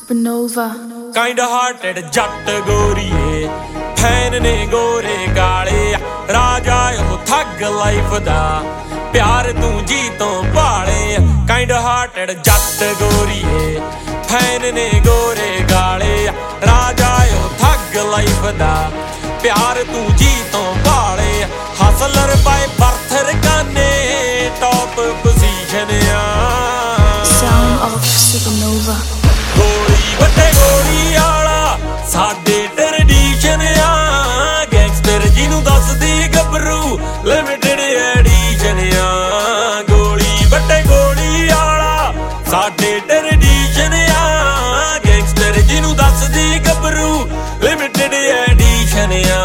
Supernova kind hearted ਜੱਟ ਗੋਰੀਏ fan ਨੇ ਗੋਰੇ ਕਾਲੇ ਰਾਜਾ ਉਹ ਠੱਗ ਲਾਈਫ ਦਾ ਪਿਆਰ ਤੂੰ ਜੀ ਤੋਂ ਭਾਲੇ kind hearted ਜੱਟ ਗੋਰੀਏ ਫੈਨ ਨੇ ਗੋਰੇ ਕਾਲੇ ਰਾਜਾ ਉਹ ਠੱਗ ਲਾਈਫ ਦਾ ਪਿਆਰ ਤੂੰ ਜੀ ਤੋਂ ਭਾਲੇ ਹਸਲਰ ਬਾਈ ਬਰਥ ਰਕਾਨੇ ਟੌਪ ਪੋਜੀਸ਼ਨ ਆ Sound of Supernova ਗੋਲੀ ਵੱਡੇ ਗੋਲੀ ਆਲਾ ਸਾਡੇ ਟ੍ਰੈਡੀਸ਼ਨ ਆ ਗੈਂਗਸਟਰ ਜਿਹਨੂੰ ਦੱਸਦੀ ਗੱਭਰੂ ਲਿਮਿਟਡ ਐਡੀਸ਼ਨ ਆ ਗੋਲੀ ਵੱਡੇ ਗੋਲੀ ਆਲਾ ਸਾਡੇ ਟ੍ਰੈਡੀਸ਼ਨ ਆ ਗੈਂਗਸਟਰ ਜਿਹਨੂੰ ਦੱਸਦੀ ਗੱਭਰੂ ਲਿਮਿਟਡ ਐਡੀਸ਼ਨ ਆ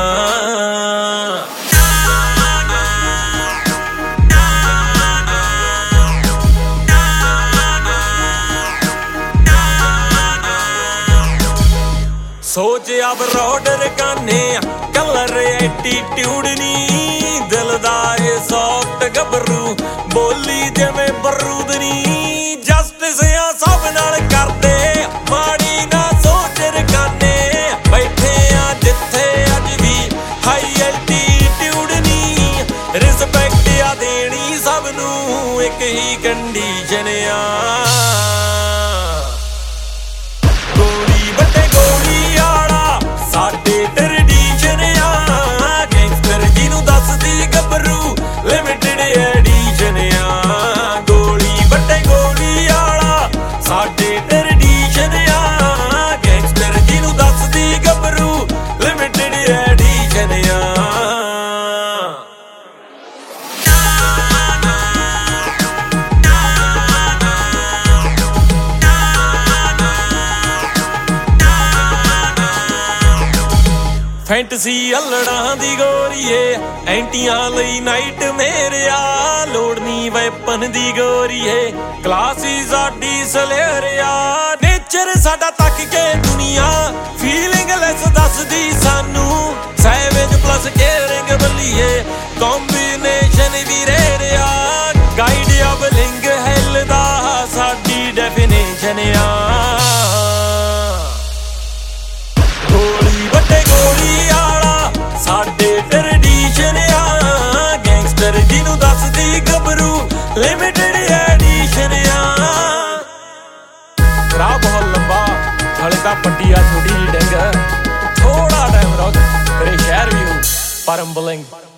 सोच अब रोडर गाने कलर एटीट्यूड नी दिलदार सॉफ्ट गबरू बोली जिवें बरूद नी जस्टिस आ सब नाल करदे माड़ी ना सोच रकाने बैठे आ जिथे अज भी हाई एटीट्यूड नी रिस्पेक्ट आ देनी सब नू एक ही कंडीशन आ ਸਾਡੇ ਟ੍ਰੈਡੀਸ਼ਨ ਆ ਗੈਂਗਸਟਰ ਜਿਹਨੂੰ ਦੱਸਦੀ ਗੱਭਰੂ ਲਿਮਿਟਡ ਐਡੀਸ਼ਨ ਆ ਗੋਲੀ ਵੱਡੇ ਗੋਲੀ ਆਲਾ ਸਾਡੇ ਟ੍ਰੈਡੀਸ਼ਨ ਆ ਗੈਂਗਸਟਰ ਜਿਹਨੂੰ ਦੱਸਦੀ ਗੱਭਰੂ ਲਿਮਿਟਡ ਐਡੀਸ਼ਨ ਆ ਫੈਂਟਸੀ ਅਲੜਾਂ ਦੀ ਗੋਰੀਏ ਐਂਟੀਆਂ ਲਈ ਨਾਈਟ ਮੇਰਿਆ ਲੋੜ ਨੀ ਵੈਪਨ ਦੀ ਗੋਰੀਏ ਕਲਾਸੀ ਸਾਡੀ ਸਲੇਰਿਆ ਨੇਚਰ ਸਾਡਾ ਤੱਕ ਕੇ ਦੁਨੀਆ ਫੀਲਿੰਗ ਲੈਸ ਦੱਸਦੀ ਸਾਨੂੰ ਸੈਵੇਜ ਪਲਸ ਕੇਅਰਿੰਗ ਬੱਲੀਏ ਕੰਬੀਨੇਸ਼ਨ ਵੀ ਰੇੜਿਆ ਗਾਈਡ ਆਫ ਲਿੰਗ ਹੈਲ ਦਾ ਸਾਡੀ ਡੈਫੀਨੇਸ਼ਨ ਆ ਸਾਡੇ ਟ੍ਰੈਡੀਸ਼ਨ ਆ ਗੈਂਗਸਟਰ ਜਿਹਨੂੰ ਦੱਸਦੀ ਗੱਭਰੂ ਲਿਮਿਟਡ ਐਡੀਸ਼ਨ ਆ ਰਾਹ ਬਹੁਤ ਲੰਬਾ ਹਲੇ ਤਾਂ ਪੱਟੀ ਆ ਛੋਟੀ ਜਿਹੀ ਡੰਗ ਥੋੜਾ ਟਾਈਮ ਰੁਕ ਤੇਰੇ ਸ਼ਹਿਰ ਵੀ ਹੋ ਪਰੰਬਲਿੰਗ